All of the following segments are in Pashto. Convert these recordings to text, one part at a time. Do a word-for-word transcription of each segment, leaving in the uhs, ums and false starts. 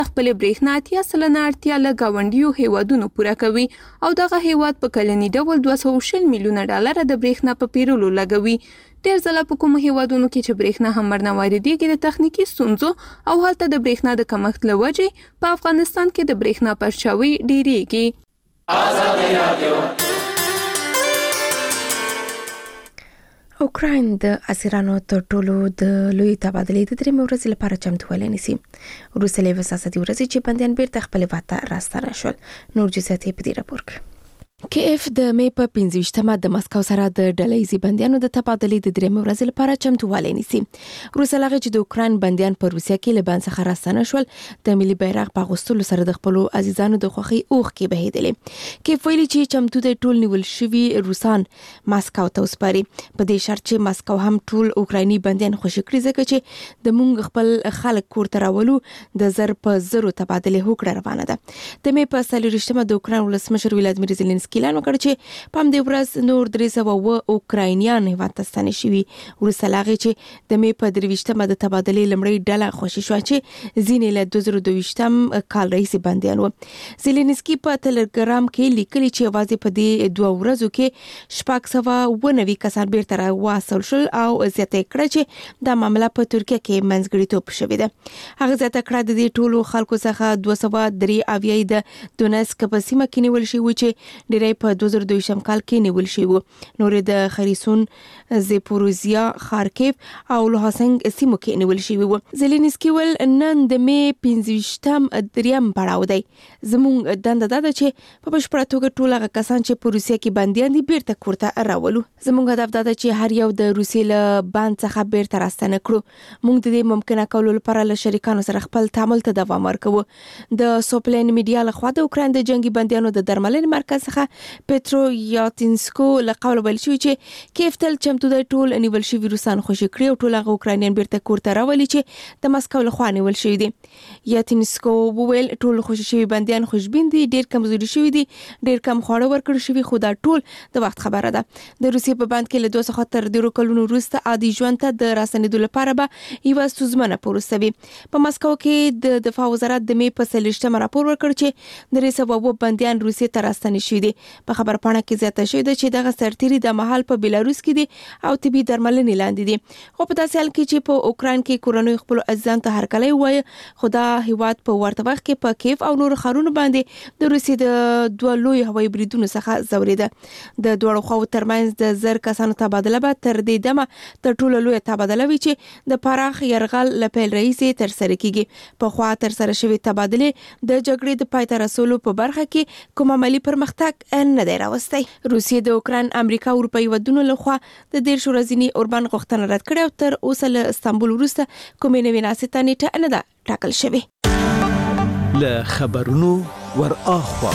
خپل برېښنا اتیا سلنه اړتیا له ګاونډیو هیوادونو پوره کوي او دغه هیواد په کلني ډول دوه سوه او شل میلیونه ډالر د برېښنا په پیرولو لګوي. ډېر ځله په کومو هیوادونو کې چې برېښنا هم ورنه واردېږي د تخنیکي ستونزو او هلته د برېښنا د کمښت له وجې په افغانستان کې د برېښنا پرچاوي ډېرېږي. ازادي رادیو. اوکراین د اسیرانو تر ټولو د لوی تبادلې د درې ورځې لپاره چمتووالی نیسي. وروسته له وساساتي ورځې چې بندیان بیرته خپل واته راستانه شول. نور جزئیات په دې راپور کې. کیف د مې په پنځه د مسکو سره د ډلهیزي بندیانو د تبادلې د درې ورځې لپاره چمتووالی نیسي. وروسته له هغې چې د اوکراین بندیان په روسیه کې له بند څخه راستانه شول، د ملي بیرغ په اغوستلو سره د خپلو عزیزانو د خوښۍ اوښکې بهېدلې. کیف ویلي چې چمتو د ټول نیول شوي روسان مسکو ته وسپاري، په دې شرط چې مسکو هم ټول اوکرایني بندیان خوشي کړي، ځکه چې د مونږ خپل خلک کور ته راولو د زر په زرو تبادلې هوکړه روانه ده. د مې په څلوېښتمه د اوکراین ولسمشر ولادیمیر زيلنسکي اعلان وکړ چې په همدې ورځ نور درې سوه اووه اوکراینیان هیواد ته ستانه شوي. وروسته له هغې چې د مې په درویشتمه د تبادلې لومړۍ ډله خوشي شوه چې ځینې له دوه زره دویشتم کال راهیسې بندیان وو. زيلنسکي په ټلګرام کې لیکلي چې یوازې په دې دوه ورځو کې شپږ سوه اووه نوي کسان بیرته راواستول شول او زیاته کړه چې دا معامله په ترکیه کې منځګړیتوب شوې ده. هغه زیاته کړه د دې ټولو خلکو څخه دوه سوه درې اویا د دونسک په سیمه کې نیول شوي چې ډېری په دوه زره دویشتم کال کې نیول شوي وو. نورې د خریسون، زیپوروزیا، خارکیف او لوهانسک سیمو کې نیول شوي وو. زيلنسکي ویل نن د مې پنځویشتم دریم پړاو دی. زموږ دنده دا ده چې په بشپړه توګه ټول هغه کسان چې په روسیه کې بندیان دي بیرته کور ته راولو. زموږ هدف دا ده چې هر یو د روسیې له بند څخه بیرته راستنه کړو. موږ د دې ممکنه کولو لپاره له شریکانو سره خپل تعامل ته دوام ورکوو. د سوپلین میډیا لخوا د اوکراین د جنگي بندیانو د درملنې مرکز څخه پټرو یاتینسکو له قوله ویل شوی چې کیف تل چمتو دی ټول نیول شوي روسان خوشي کړي او ټول هغه اوکراینیان بیرته کور ته راولي چې د مسکو لخوا نیول شوي دي. یاتینسکو وویل ټول خوشي شوي بندیان خوشبین دي، ډیر کمزوري شوي دي، ډیر کم خواړه ورکړل شوي، خو دا ټول د وخت خبره ده. د روسیې په بند کې له دوه سوه تر ډیرو کلونو وروسته عادي ژوند ته د راستنېدو لپاره به یوه ستونزمنه پروسه وي. په مسکو کې د دفاع وزارت د مې په څلوېښتمه راپور ورکړ چې درې سوه اووه بندیان روسیې ته راستنې شوي دي. په خبر پاڼه کې زیاته شوې ده چې دغه سرتیري د مهال په بیلاروس کې دي او طبي درملنې لاندې دي. خو په داسې حال کې چې په اوکراین کې کورنۍ خپل عزیزان ته هرکلی ووایي، خو دا هیواد په ورته وخت کې په کیف او نورو ښارونو باندې د روسیې د دوه لوی هوایي بریدونو څخه ځورېده. د دواړو خواو ترمنځ د زر کسانو تبادله به تر دې دمه تر ټولو لویه تبادله وي چې د پراخ یرغل له پیل راهیسې ترسره کیږي. پخوا ترسره شوې تبادلې د جګړې د پای ته رسولو په برخه کې کوم عملي پرمختګ نه دی راوستی. روسیې د اوکراین، امریکا او اروپایي هیوادونو لخوا د دېرش ورځني اوربند غوښتنه رد کړې او تر اوسه له استانبول وروسته کومې نوې ناستې نیټه نه ده ټاکل شوې. له خبرونو ور اخوا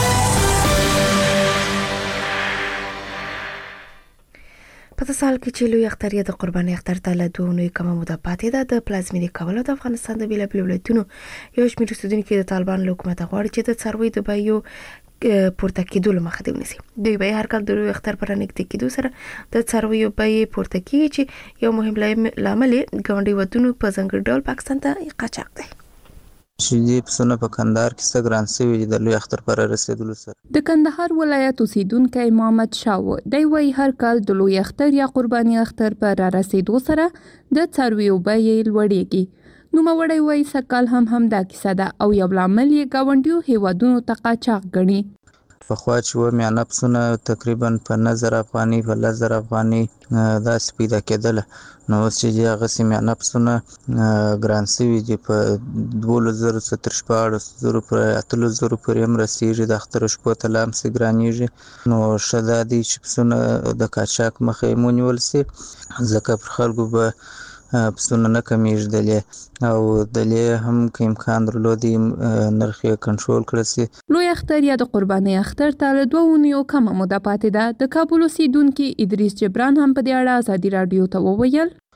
په سال کې چې لوی اختر د قرباني اختر ته له دوه نوي کمه موده پاتې ده. د پلازمینې کولو د افغانستان د بیلابیلو ولایتونو یو شمېر اوسېدونکي د طالبان له حکومته غواړي چې د څارویو د بیو پورته کېدو له مخه دې ونیسي. دوی به هر کال د لوی اختر پر نږدې کېدو سره د څارویو بیې پورته کیږي چې یو مهم لامل ګاونډي ودونو په ځانګړي ډول پاکستان ته قاچاق دی. شیدې پسونه په کندهار کې څه ګران شوي دي د لوی اختر پر رسېدلو سره. د کندهار ولایت اوسیدونکی محمد شاه دی وايي هر کال د لوی اختر یا قرباني اختر پر رسېدو سره د څارویو بیې لوړېږي. نوموړی وايي سږکال هم همدا کیسه ده او یو لامل یې ګاونډیو هیوادونو ته قاچاق ګڼي. پخوا چې و میانه پسونه تقریبا په نه زره افغاني په لس زره افغاني داسې پیدا کېدله، نو اوس چې دي هغسې میانه پسونه ګران شوي دي په دولس زرو څخه تر شپاړس زرو پورې اتلس زرو پورې هم رسېږي. د اخترو شپو ته لا همسې ګرانېږي. نو ښه دا دی چې پسونه د قاچاق مخه یې ونیول سي، ځکه پر خلکو به پسونه نه کمیږدلې او دلې هم که امکان درلودی نرخ یې کنټرول کړی سي. لوی اختر یا د قرباني اختر ته له دوه اونیو کمه موده پاتې ده. د کابل اوسیدونکي ادریس جبران هم په دې اړه ازادي راډیو ته وویل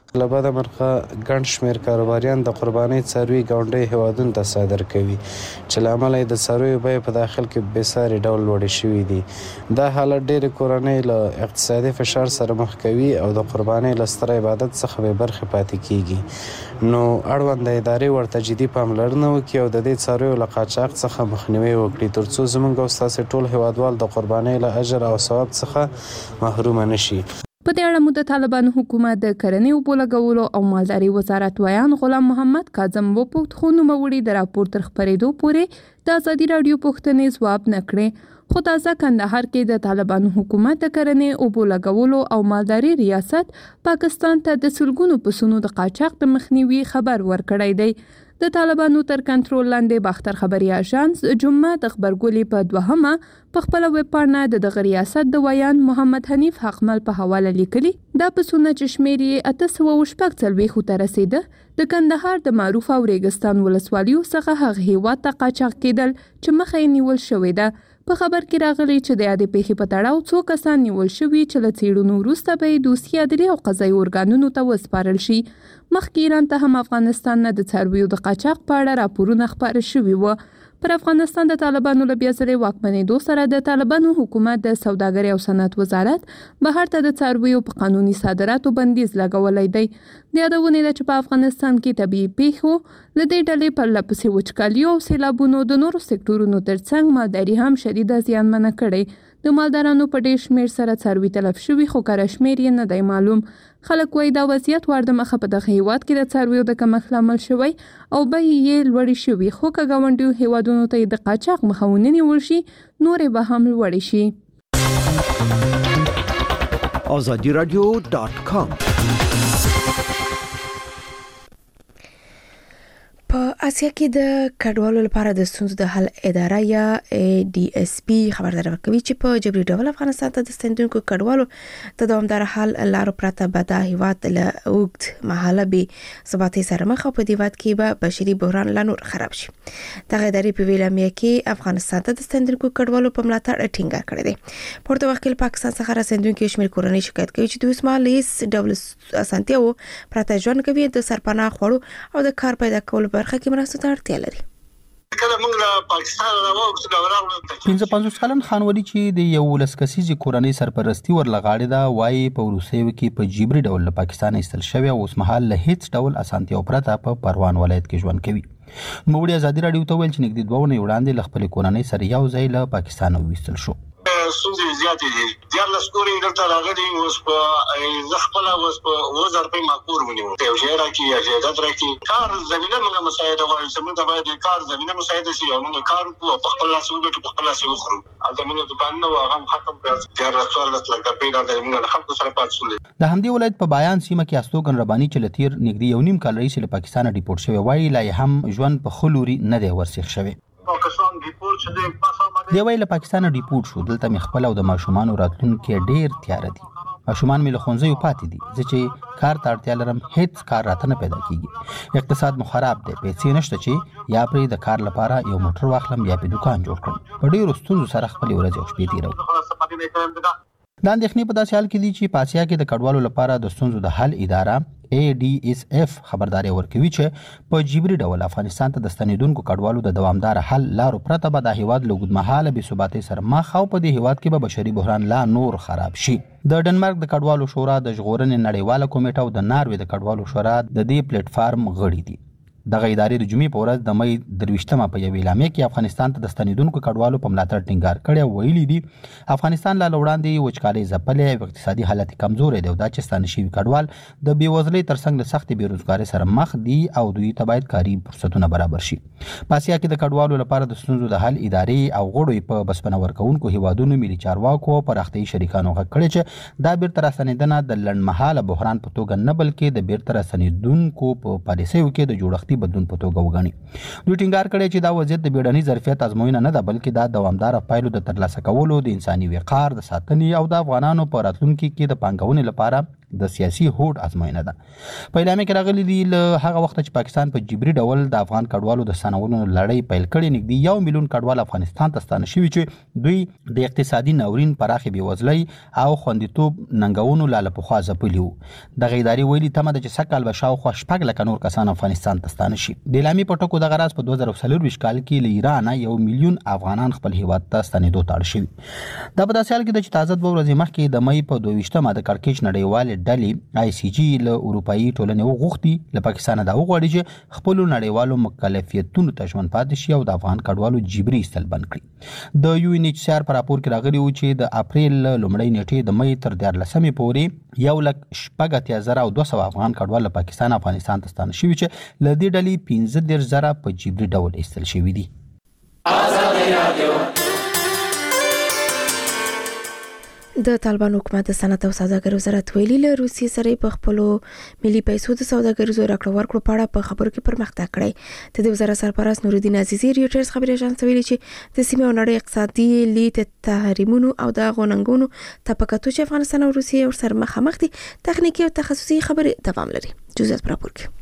له بده مرغه ګڼ شمېر کاروباریان د قربانۍ څاروي ګاونډي هیوادونو ته صادر کوي چې له امله د څارویو بیې په داخل کې بېساري ډول لوړې شوي دي. دا حالت ډېرې کورنۍ له اقتصادي فشار سره مخ کوي او د قربانۍ له ستر عبادت څخه بې برخې پاتې کیږي. نو اړونده ادارې ورته جدي پاملرنه وکړي او د دې څارویو له قاچاق څخه مخنیوي وکړي ترڅو زموږ او ستاسې ټول هیوادوال د قربانۍ له اجر او ثواب څخه محروم نشي. په دې اړه مو د طالبانو حکومت د کرنې اوبو لګولو او مالدارۍ وزارت ویان غلام محمد کاظم وپوښت خو نوموړي د راپور تر خپرېدو پورې د ازادي راډیو پوښتنې ځواب نه کړې. خو تازه کندهار کې د طالبانو حکومت د کرنې اوبو لګولو او مالدارۍ ریاست پاکستان ته د سلګونو پسونو د قاچاق د مخنیوي خبر ورکړی دی. د طالبانو تر کنټرول لاندې باختر خبري اژانس جمعه د خبرګولې په دوهمه په خپل ویب پاڼه د دغه ریاست د ویان محمد حنیف حقمل په حواله لیکلي دا پسونه چې شمېر یې اته سوه شپږ څلوېښتو ته رسېده د کندهار د معروف او ریګستان ولسوالیو څخه هغه هیواد ته قاچاق کېدل چې مخه یې نیول شوې ده. په خبر کې راغلی چې د یادې پیښې په تړاو څو کسان نیول شوي چې له څېړنو وروسته به یې دوسیې عدلي او قضایي ارګانونو ته وسپارل شي. مخکې ایران ته هم افغانستان نه د څارویو د قاچاق په اړه راپورونه خپاره شوي وو. پر افغانستان د طالبانو له بیا ځلې واکمنېدو سره د طالبانو حکومت د سوداګرۍ او صنعت وزارت بهر ته د څارویو په قانوني صادراتو بندیز لګولی دی. د یادونې ده چې په افغانستان کې طبیعي پیښو له دې ډلې پرله پسې وچکالیو او سیلابونو د نورو سکتورونو ترڅنګ مالداري هم شدیده زیانمنه کړې. د مالدارانو په ډېر شمېر سره څاروي تلف شوي خو کره شمېر یې نه دی معلوم. خلک وایي دا وضعیت ور د مخه په دغه هیواد کې د څارویو د کمښت لامل شوی او بیې یې لوړې شوي خو که ګاونډیو هیوادونو ته یې د قاچاق مخه ونه نیول شي نورې به هم لوړې شي. آزادی رادیو ډاټ کام په اسیا کې د کډوالو لپاره د ستونزو د حل اداره یا ای ډي اس پی خبرداری ورکوي چې په جبري ډول افغانستان ته د ستنېدونکو کډوالو د دوامدار حل لارو پرته به دا هیواد له اوږد مهاله بې ثباتۍ سره مخ او په دې هیواد کې به بشري بحران لا نور خراب شي. دغه ادارې په ویلامیا کې افغانستان ته د ستنېدونکو کډوالو په ملاتړ ټینګار کړی دی. پورته وخت کې پاکستان څخه راسندونکو شمېر کورنۍ شکایت کوي چې دوی اوسمهال هیڅ ډول اسانتیاو پرته ژوند کوي د سرپناه خوړو او د کار پیدا کولو برخه کې مرسته ته اړتیا لري. کله موږ له پاکستان راوځو دا راغلو پنځه پنځوس کلن خانولي چې د یو لس کسیزې کورنۍ سرپرستی ورلغاړې ده وایي په وروستیو کې په جبري ډول له پاکستان ایستل شوی او اوسمهال له هیڅ ډول اسانتیاو پرته په پروان ولایت کې ژوند کوي. نوموړي ازادي راډیو ته ویل چې نږدې دوه اونۍ وړاندې له خپلې کورنۍ سره یو ځای له پاکستان وویستل شو. ستونزې زیاتې دي. دیارلس کورې دلته راغلي اوس په زه خپله اوس په اووه زره روپۍ ما کور ونیو. یو شی راکړي یا جایداد راکړي. کار زمینه موږ مساعده غواړو چې موږ ته باید د کار زمینه مساعده شي او موږ کار وکړو او په خپل لاس وګټو په خپل لاس یې وخورو. هلته موږ دوکانونه وو هغه هم ختم کړل. دیارلس څوارلس لک روپۍ راته موږ له خلکو سره پاتې شولې. د همدې ولایت په بیان سیمه کې استوګن رباني چې له تېر نږدې یو نیم کال راهیسې له پاکستانه ډیپورټ شوی وایي لا یې هم ژوند په ښه لوري نه دی ورسیخ شوی. دی وایي له پاکستانه ډیپورټ شو. دلته مې خپل او د ماشومانو راتلونکی ډېر تیاره دي. ماشومان مې له ښوونځیو پاتې دي. زه چې کار ته اړتیا لرم هیڅ کار راته نه پیدا کیږي. اقتصاد مو خراب دی. پیسې نشته چې یا پرې د کار لپاره یو موټر واخلم یا پرې دکان جوړ کړم. په ډېرو ستونزو سره خپلې ورځې او شپې تېروم. دا اندېښنې په داسې حال کې دي چې په اسیا کې د کډوالو لپاره د ستونزو د حل اداره ای ډي اس اف خبرداری ورکوي چې په جبري ډول افغانستان ته د ستنېدونکو کډوالو د دوامدار حل لارو پرته به دا هیواد له اوږدمهاله بې ثباتۍ سره مخ او په دې هیواد کې به بشري بحران لا نور خراب شي. د ډنمارک د کډوالو شورا د ژغورنې نړیواله کمیټه او د ناروې د کډوالو شورا د دې پلیټ فارم غړي دي. دغه ادارې د جمعې په ورځ د مې درویشتمه په یوې اعلامیه کې افغانستان ته د ستنېدونکو کډوالو په ملاتړ ټینګار کړی او ویلي دي افغانستان لا له وړاندې وچکالۍ ځپلی او اقتصادي حالت کمزوری دی او دا چې ستانه شوي کډوال د بېوزلۍ ترڅنګ له سختې بېروزګارۍ سره مخ دي او دوی ته باید کاري فرصتونه برابر شي. په اسیا کې د کډوالو لپاره د ستونزو د حل ادارې او غړو په بسپنه ورکوونکو هیوادونو ملي چارواکو او پراختیایي شریکانو غږ کړی چې دا بیرته راستنېدنه د لنډمهاله بحران په توګه نه بلکې د بیرته راستنېدونکو په پالیسیو کې د جوړښتي بدلون په توګه وګڼي. دوی ټینګار کړی چې دا وضعیت د بیړني ظرفیت ازموینه نه ده بلکې دا دوامداره پایلو د ترلاسه کولو د انساني وقار د ساتنې او د افغانانو په راتلونکي کې د پانګونې لپاره د سیاسي هوډ ازموینه ده. په اعلامیه کې راغلي دي له هغه وخت چې پاکستان په جبري ډول د افغان کډوالو د ستنولو لړۍ پیل کړې، نږدې یو میلیون کډوال افغانستان ته ستانه شوي چې دوی د اقتصادي ناورین پراخې بېوزلۍ او خوندیتوب ننګونو لاله پخوا ځپلي وو. دغه ادارې ویلي تمه ده چې سږ کال به شاوخوا شپږ لکه نور کسان افغانستان ته ستانه شي. د اعلامیې په ټکو دغه راز په دوه زره څلرویشت کال کې له ایران یو میلیون افغانان خپل هیواد ته ستنېدو ته اړ شوي. دا په داسې حال کې ده چې تازه دوه ورځې مخکې د مۍ په دوه ویشتمه د کړکېچ نړیوالې ډلې آی سی جی له اروپایي ټولنې وغوښتي له پاکستانه دا وغواړي چې خپلو نړیوالو مکلفیتونو ته ژمن پاتې شي او د افغان کډوالو جبري ایستل بند کړي. د یو ان ایچ سی آر په راپور کې راغلي وو چې د اپریل لومړۍ نیټې د مۍ تر دیارلسمې پورې یو لک شپږ اتیا زره او دوه سوه افغان کډوال له پاکستان افغانستان ته ستانه شوي چې له دې ډلې پنځه دېرش زره په جبري ډول ایستل شوي دي. د طالبان حکومت د صنعت او سوداګرۍ وزارت ویلي له روسیې سره په خپلو ملي پیسو د سوداګریزو راکړه ورکړو په اړه په خبرو کې پرمختګ کړی. د دې وزارت سرپرست نورالدین عزیزي ریوټرز خبري اژانس ویلي چې د سیمې او نړۍ اقتصادي لید تحریمونو او د غوننګونو تپکاتو چې افغانستان او روسیې ورسره مخامخ دي تخنیکی او تخصصي خبرې دوام لري. جزئیات پر راپور کې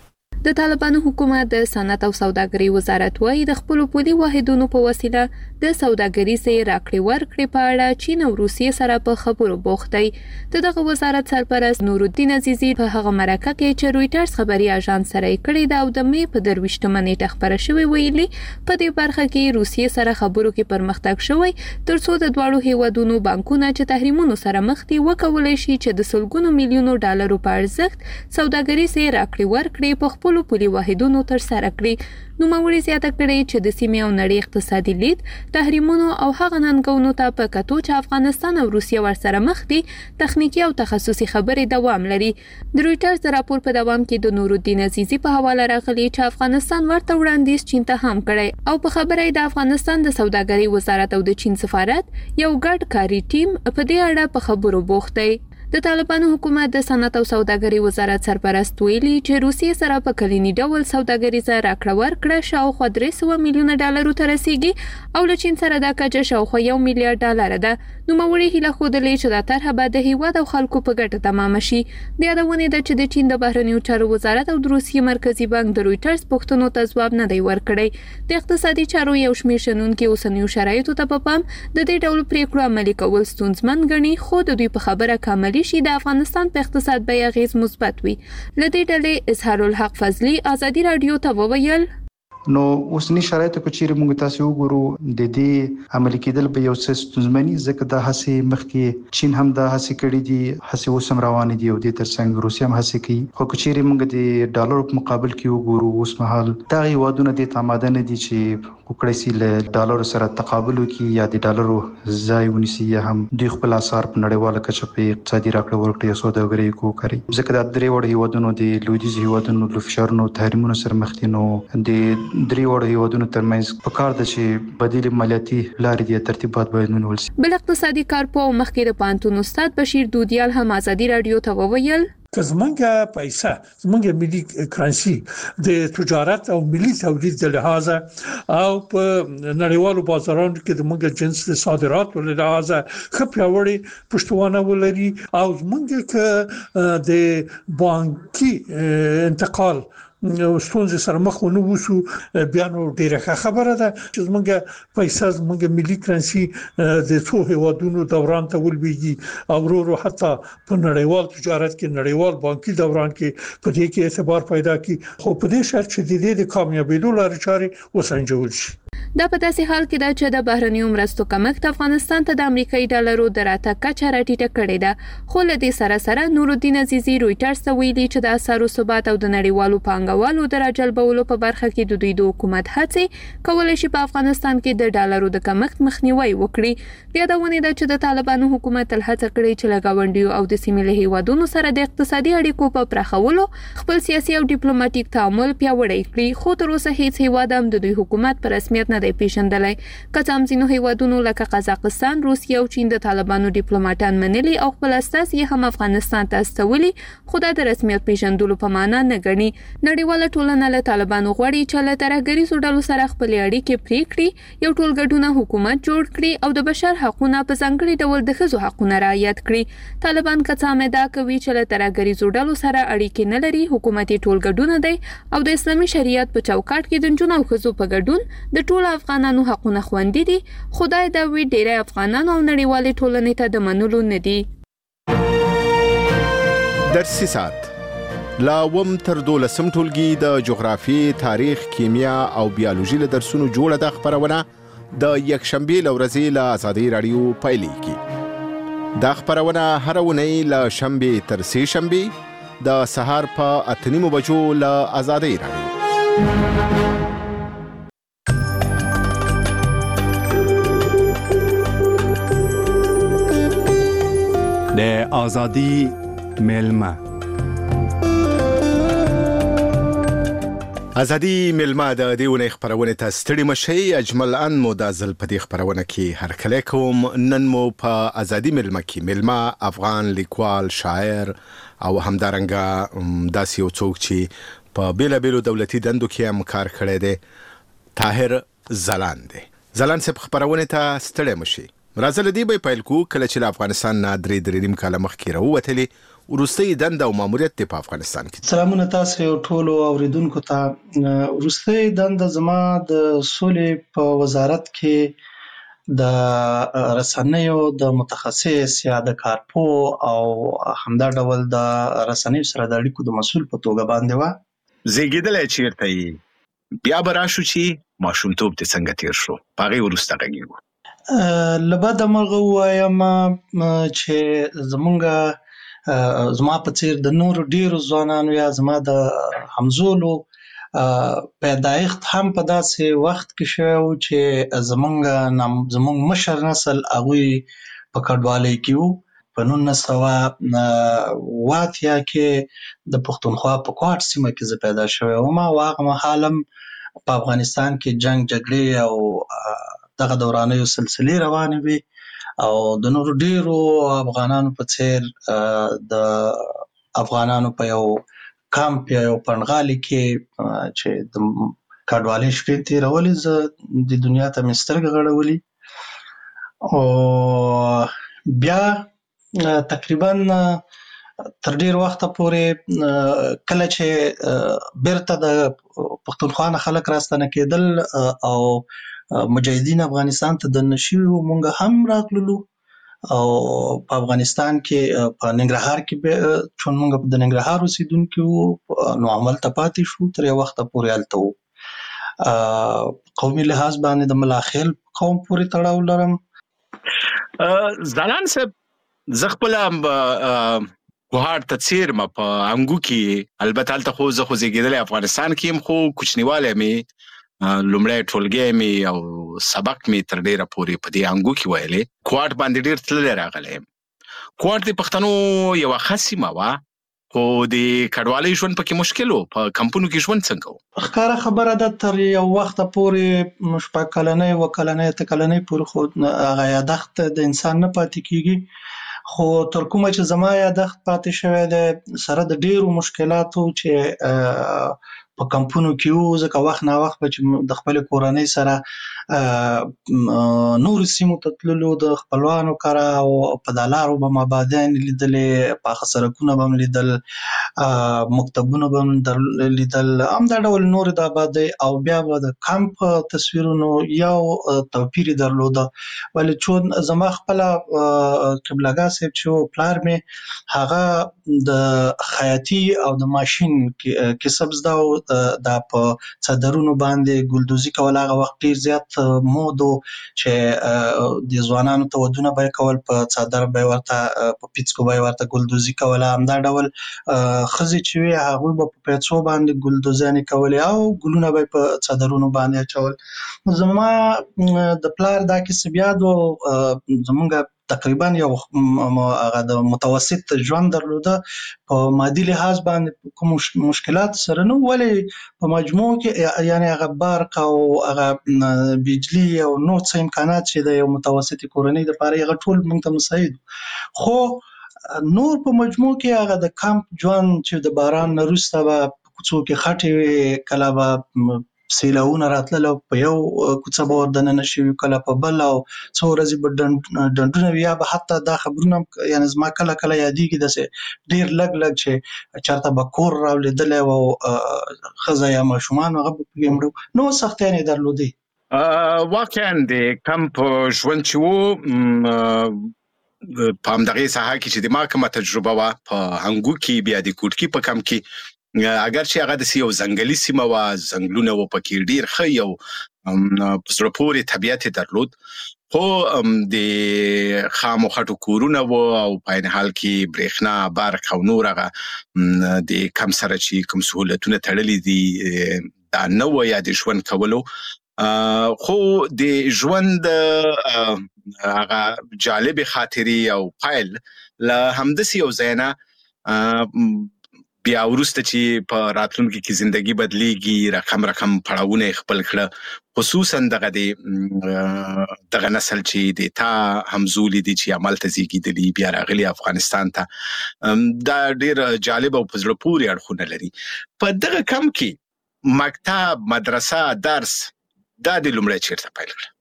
د طالبانو حکومت د صنعت او سوداګرۍ وزارت وايي د خپل پولي واحدونو په وسیله د سوداګریزي راکړې ورکړې په اړه چین او روسیې سره په خبرو بوخت دی. دغه وزارت سرپرست نورالدین عزیزي په هغه مرکه کې چې رويټرز خبري اژانس سره کړی دا او د مې په درويشتمه نیټه خبره شوې ویلي په دې برخه کې روسیې سره خبرو کې پرمختګ شوی ترڅو د دواړو هیوادونو بانکونه چې تحریمونو سره مخ دي وکولای شي چې د سلګونو میلیونو ډالرو په ارزښت سوداګریزي راکړې ورکړې په خپل پولي واحدونو تر سره کړی. نو موري زیاته کړی چې د سیمې او نړۍ اقتصادي لید تحریمونو او هغه ننګونو ته په کتو چې افغانستان او روسیه ورسره مخ دي تخنیکی او تخصصي خبرې دوام لري. د رويټرز د راپور په دوام کې د نورالدین عزیزي په حواله راغلی چې افغانستان ورته وړاندیز چین ته هم کړی او په خبره د افغانستان د سوداګرۍ وزارت او د چین سفارت یو ګډ کاري ټیم په دې اړه په خبرو بوخت دی. د طالبانو حکومت د صنعت او سوداګرۍ وزارت سرپرست ویلي چې روسیې سره په کلینی ډول سوداګریزه راکړه ورکړه شاوخوا درې سوه میلیونه ډالرو ته رسیږي او له چین سره دا کچه شاوخوا یو میلیارډ ډالر ده. نوموړي هیله ښودلې چې دا طرحه به د هیواد او خلکو په ګټه تمامه شي. د یادونې ده چې د چین د بهرنیو چارو وزارت او د روسیې مرکزي بانک د رويټرز پوښتنو ته ځواب نه دی ورکړی. د اقتصادي چارو یو شمېر شنونکي اوسنیو شرایطو ته په پام د دې ډول پریکړو عملي کول ستونزمن ګڼي خو د دوی په خبره کاملي شي د افغانستان په اقتصاد به اغیز مثبت وي. لدې ډلې اظهار الحق فضلي ازادي رادیو ته وویل نو اوسنی شرایطو کې چیرې موږ تاسو وګورو د دې عملي کېدل به یو څه ستونزمني ځکه د هڅې مخکې چین هم د هڅې کړې دي هڅې اوس هم روان دي او د ترڅنګ روسیا هم هڅې کوي خو چیرې موږ د ډالر په مقابل کې وګورو اوس مهال دا یوادونه د تماده نه دي چې وکړي سي له ډالر سره تقابل وکړي یا د ډالرو ځای ونیسي یا هم د خپل اثر په نړیواله کچه په اقتصادي راکړه ورکړه سوداګرۍ کو کوي ځکه د درې وړ هیوادونو د لویدیځ هیوادونو له فشارونو تحریمونو سره مخ دي نو د درې وړ هیوادونو ترمنځ په کار د چې بدیل مالیاتي لارې دي ترتیبات باید ونیول شي. بل اقتصادي کارپوه مخکې د پانتون استاد بشیر دودیال هم ازادي رادیو ته وویل که زمونږه پیسې زمونږه ملي کرنسي د تجارت او ملي تولید د لحاظه او په نړیوالو بازارونو کې د موږ جنس د صادراتو له لحاظه ښه پیاوړی پښتوانه ولري او زمونږه ک د بانکي انتقال ستونزې سره مخ ونه وسو بیا نو ډیره خبره ده چې زمونږ پیسې زمونږ ملي کرنسي د څو هیوادونو دوران ته ولويږي او ورو حتی په نړیوال تجارت کې نړیوال بانکي دوران کې په دې کې اعتبار پیدا کی خو په دې شرط چې د دې د کامیابیدو لارې چارې وسنجول شي. دا په داسې حال کې ده چې د بهرنیو مرستو کمښت افغانستان ته د امریکایي ډالرو د راتګ کچه راټیټه کړې ده خو له دې سره سره نورالدین عزیزي رويټرز ته ویلي چې د اسعارو ثبات او د نړیوالو پانګوالو د راجلبولو په برخه کې د دوی د حکومت هڅې کولای شي په افغانستان کې د ډالرو د کمښت مخنیوي وکړي. د یادونې ده چې د طالبانو حکومت تل هڅه کړې چې له ګاونډیو او د سیمې له هیوادونو سره د اقتصادي اړیکو په پراخولو خپل سیاسي او ډیپلوماټیک تعامل پیاوړی کړي خو تر اوسه هیڅ هیواد هم د دوی حکومت په رسمیت رسمیت نه دی پیژندلی. که څه هم ځینو هیوادونو لکه قزاقستان، روسیه او چین د طالبانو ډیپلوماټان منلي او خپل استازي هم افغانستان ته استولي، خو دا د رسمیت پیژندلو په معنا نه ګڼي. نړیواله ټولنه له طالبانو غواړي چې له ترهګریزو ډلو سره خپلې اړیکې پرې کړي، یو ټولګډونه حکومت جوړ کړي او د بشر حقونه په ځانګړي ډول د ښځو حقونه رعایت کړي. طالبان که څه هم ادعا کوي چې له ترهګریزو ډلو سره اړیکې نه لري، حکومتي ټولګډونه دی او د اسلامي شریعت په چوکاټ کې د نجونو او ښځو په ګډون د ټولو افغانانو حقونه خوندي دي، خو دا ادعاوې ډېری افغانانو او نړیوالې ټولنې ته د منلو نه دي. درسي ساعت لا وم تر دولسم ټولګي د جغرافي، تاریخ، کیمیا او بیولوژي له درسونو جوړه د خبرونه د یکشنبه لورځي له آزادۍ رادیو پایلیږي. دا خبرونه هر اونۍ له شنبه تر سه شنبه د سهار په اته نیمو بجو له آزادۍ رادیو. د آزادی ملما ازادي ملما د دیونه خبرونه ته ستړي مشي. اجمل ان مو د ځل په دې خبرونه کې هر کله کوم. نن مو په ازادي ملما کې ملما افغان لیکوال، شاعر او همدارنګه داسې یو څوک چې په بیل بیلو دولتي دندو کې هم کار کړی دی، طاهر ځلان دی. ځلان صاحب خبرونه ته ستړي مشي. راځل دی به پیل کو کله چې افغانستان نه درې درې نیم کاله مخکې راووتلی ورستۍ دنده او ماموریت په افغانستان کې. سلامونه تاسو ټولو اوریدونکو ته. ورستۍ دنده زما د سولې په وزارت کې د رسنیو د متخصص یا د کارپو او همدا ډول د رسنیو سره د اړیکو د مسؤل په توګه باندې و. زیږیدل چیرته بیا براشو چې ماشومتوب د څنګه تیر شو پاغي ورسته غږیږي. لبد مرغه وایم چې زمونږ زما په څیر د نور ډیرو ځوانانو یا زما د همزولو پیدایښت هم په داسې وخت کې شو چې زمونږ زمونږ مشر نسل هغوی په کډوالۍ کې وو. په نولس سوه اوه اتیا کې د پښتونخوا په کوټ سیمه کې زه پیدا شوی وم او هغه مهال هم په افغانستان کې جنگ جګړې او دغه دورانیو سلسلې روانې وي او د نورو ډیرو افغانانو په څیر د افغانانو په یو کامپ یا یو پنډغالي کې چې د کډوالۍ شپې تېرولې، زه د دنیا ته مې سترګې غړولې او بیا تقریبا تر ډیر وخته پورې کله چې بیرته د پښتونخوا نه خلک راستنه کېدل او مجاهدین افغانستان ته د نشیو مونږ هم راغلو او په افغانستان کې په ننګرهار کې چون مونږ د ننګرهار اوسیدونکو وو نو عمل ته پاتې شو تر یو وخت پورې هلته وو. قومي لحاظ باندې د ملاخیل قوم پورې تړاو لرم. ځلان صاحب زه خپل کوهاټ ته څیر ما په انګو کې البته هلته خو زه خو زیږېدلی افغانستان کې هم خو کوچنیوالی مې لومړی ټولګی مې او سبق مې تر ډیره پورې په دې انګو کې ویلې. کوهاټ باندې ډیر تللی راغلی یم. کوهاټ د پښتنو یوه ښه سیمه وه خو د کډوالۍ ژوند پکې مشکل و. په کمپونو کې ژوند څنګه و؟ ښکاره خبره ده تر یو وخته پورې شپږ کلنۍ اووه کلنۍ اته کلنۍ پورې خو هغه یادښت د انسان نه پاتې کېږي، خو تر کومه چې زما یادښت پاتې شوی دی سره د ډیرو مشکلاتو چې په کمپونو کې وو، ځکه وخت نا وخت به چې د خپل کورنۍ سره نور سیمو ته تللو د خپلوانو کره او په دا لارو به مابادیان لیدلې، پاخه سړکونه به م لیدل، مکتبونه به م لیدل، همدا ډول نور د آبادۍ او بیا به د کمپ تصویرونو یو توپیر درلوده. ولې چون زما خپله قبلګاه صاحب چې پلار مې هغه د خیاطي او د ماشین کسب زده و، دا په څادرونو باندې ګلدوزي کول هغه وخت ډیر زیات مود و چې د ځوانانو ته ودونه به یې کول، په څادر به یې ورته په پیڅکو به یې ورته ګلدوزي کوله. همدا ډول ښځې چې وې هغوی به په پیڅو باندې ګلدوزیانې کولې او ګلونه به یې په څادرونو باندې اچول. زما د پلار دا کسب یاد و، زمونږ تقریبا یو هغه د متوسط ژوند درلوده په مادي لحاظ باندې کوم مشکلات سره نو ولې په مجموع کې یعنی هغه برق او هغه بجلی او نور څه امکانات چې د یو متوسط کورنۍ لپاره هغه ټول موږ ته مساعد خو نور په مجموع کې هغه د کمپ ژوند چې د باران نه وروسته به کوڅو کې خټې کله به سیلاونه راتلل په یو کوڅه به وردننه شوي کله په بل او څو ورځې به ډنډونه وي یا به حتی دا خبرونه یعنې زما کله کله یادېږي داسې ډېر لږ لږ چې چېرته به کور راولېدلی و او ښځه یا ماشومان هغه به پکې مړه نو سختیانې درلودې. واقعا د کمپ ژوند چې و په همدغې ساحه کې چې د ما کومه تجربه وه په هنګو کې بیا د کوټکي په کمپ کې اگر چې هغه داسې یو ځنګلي سیمه وه ځنګلونه وو پکې ډېر ښه یو په زړه پورې طبیعت یې درلود خو د خامو خټو کورونه وو او په عین حال کې برېښنا برق او نور هغه د کم سره چې کوم سهولتونه تړلي دي دا نه وه یا د ژوند کولو خو د ژوند هغه جالب خاطرې او پایل له همداسې یو ځای نه بیا وروسته چې په راتلونکي کې زندگی بدلیږي رقم رقم پړاوونه خپل کړه خصوصا دغه د دغه نسل چې د تا همزولي دي چې عمل ته زیږېدلي بیا راغلي افغانستان ته دا ډېر جالب او په زړه پورې اړخونه لري. په دغه کم کې مکتب مدرسه درس دا د لومړی چیرته پیل کړه؟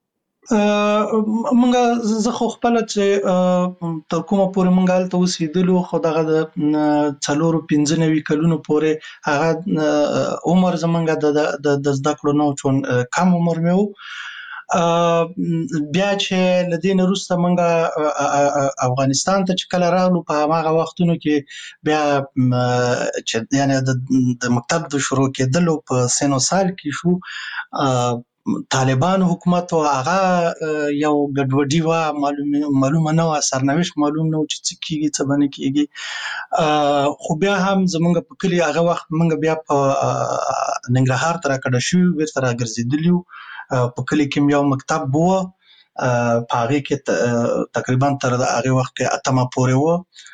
مونږ زه خو خپله چې تر کومه پورې مونږ هلته اوسېدلو خو دغه د څلورو پنځه نوي کلونو پورې هغه عمر زمونږ د زده کړو نه و چون کم عمر مې و بیا چې له دې نه وروسته مونږ افغانستان ته چې کله راغلو په هماغه وختونو کې بیا چې یعنې د مکتب د شروع کېدلو په سن و سال کې شو طالبان حکومت او هغه یو ګډوډي وه معلومه نه وه سرنوشت معلوم نه و چې څه کېږي څه به نه کېږي خو بیا هم زمونږ په کلي هغه وخت مونږ بیا په ننګرهار ته راکډه شوي بېرته راګرځېدلي وو په کلي کې یو مکتب و په هغې کې تقریبا تر هغې وخت کې اتمه پورې و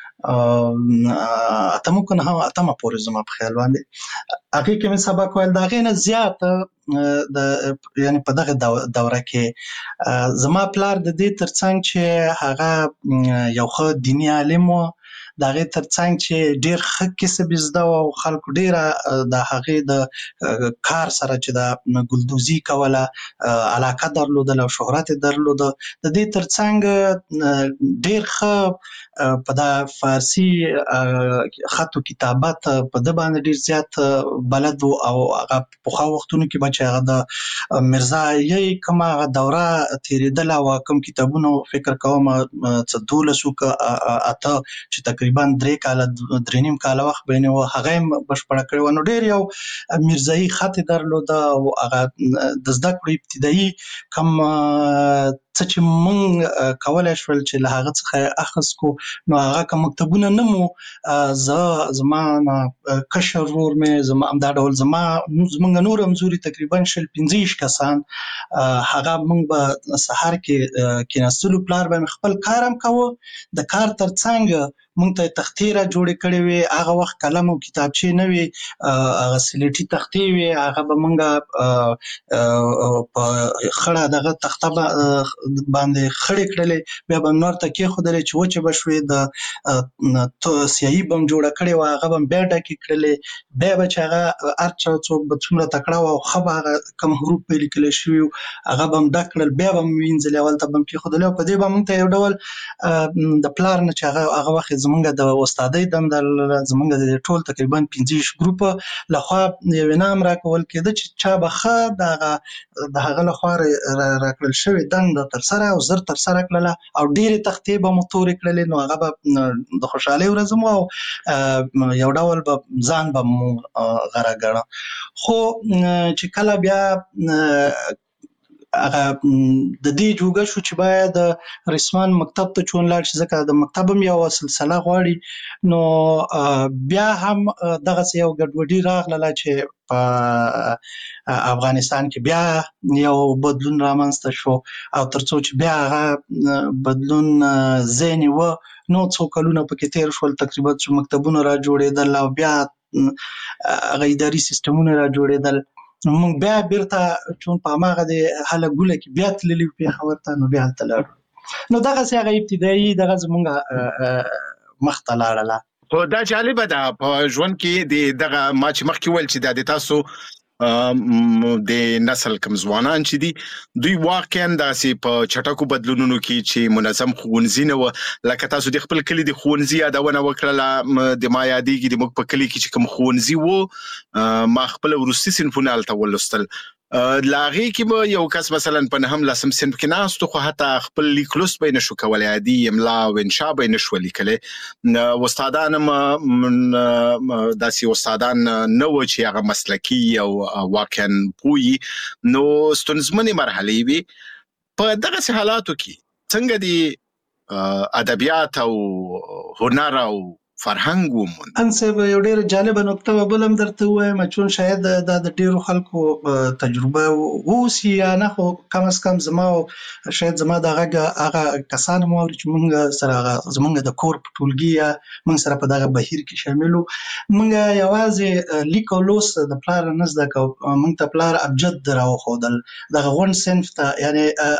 اتمه کنه هم اتمه پورې زما په خیال باندې هغې کې مې سبق ویل د هغې نه زیات د یعنې په دغه دوره کې زما پلار د دې ترڅنګ چې هغه یو ښه دیني عالم و د هغې ترڅنګ چې ډېر ښه کسب یې زده و او خلکو ډېره د هغې د کار سره چې د ګلدوزي کوله علاقه درلودله او شهرت یې درلوده د دې ترڅنګ ډېر ښه په دا فارسي خط و کتابت په ده باندې ډېر زیات بلد و او هغه پخوا وختونو کې به چې هغه د مرزایي کومه هغه دوره تېرېدله او کوم کتابونه فکر کوم څه دولس و که اته چې تقریبا درې کاله درې نیم کاله وخت به یې و هغه یې بشپړه کړې وه نو ډېر یو مرزایي خط یې درلوده او هغه د زده کړو ابتدایي کوم څه چې مونږ کولی شول چې له هغه څخه یې اخذ کړو نو هغه که مکتبونه نه مو زه زما کشر ورور مې زما همدا ډول زما زمونږ نور همزوري تقریبا شل پنځه ویشت کسان هغه مونږ به سهار کې کېناستلو پلار به مې خپل کار هم کوه د کار ترڅنګ مونږ ته تختې را جوړې کړې وې هغه وخت قلم او کتابچې نه وې هغه سلیټي تختې وې هغه به مونږ په خړه دغه تخته باندې خړې کړلې بیا به مې ورته کېښودلې چې وچې به شوې د سیاهي به م جوړه کړې وه هغه به م بیا ډکې کړلې بیا به چې هغه هر چا څوک به څومره تکړه وه او ښه به هغه کوم حروف به یې لیکلی شوي وو هغه به م ډک کړل بیا به م وینځلې هلته به م کېښودلې او په دې به مونږ ته یو ډول د پلار نه چې هغه هغه وخت زمونږ د استادۍ دنده زمونږ د ټول تقریبا پنځه ویشت ګروپه لخوا یو انعام راکول کېده چې چا به ښه د هغه د هغه لخوا راکړل شوې دنده ترسره او زر ترسره کړله او ډېرې تختې به مو تورې کړلې نو هغه به د خوشحالۍ ورځ مو او یو ډول به ځان به مو غوره ګڼه خو چې کله بیا هغه د دې جوګه شو چې باید رسمان مکتب ته چون لاړ شي ځکه د مکتب هم یو سلسله غواړي نو بیا هم دغه یو ګډوډي راغله چې په افغانستان کې بیا یو بدلون رامنځته شو او ترڅو چې بیا هغه بدلون ځینې و نو څو کلونه پکې تیر شول تقریبا چې مکتبونه را جوړېدل او بیا هغه اداري سیستمونه را جوړېدل موږ بیا بیرته چون په هماغه د هله ګوله کې بیا تللي پېښور ته نو بیا هلته لاړو نو دغسې هغه ابتدایي دغه زموږ مخته لاړله خو دا جالبه ده په ژوند کې د دغه ما چې مخکې ویل چې دا د تاسو د نسل کم ځوانان چې دي دوی واقعا داسې په چټکو بدلونونو کې چې منظم ښوونځي نه و لکه تاسو د خپل کلي د ښوونځي یادونه وکړله د ما یادېږي د موږ په کلي کې چې کوم ښوونځي و ما خپل وروستي صنفونه هلته ولوستل له هغې کې به یو کس مثلا په نهم لسم صنف کې ناست خو حتی خپل لیک لوست به یې نه شو کولی عادي املا او انشا به یې نه شوه لیکلی استادان هم داسې استادان نه وو چې هغه مسلکي او واقعا پوهي نو ستونزمنې مرحلې وي په دغسې حالاتو کې څنګه د ادبیات او هنر او فرهنګ وموند ان صاحب یو ډېره جالبه نکته به بل هم درته ووایم چون شاید دا د ډېرو خلکو تجربه واوسي یا نه خو کم از کم زما شاید زما د غږ هغه کسان هم واوري چې موږ سره هغه زموږ د کور په ټولګي یا موږ سره په دغه بهیر کې شامل وو موږ یوازې لیک او لوست د پلار نه زده کوو موږ ته پلار ابجد راوښودل دغه غونډ صنف ته یعنې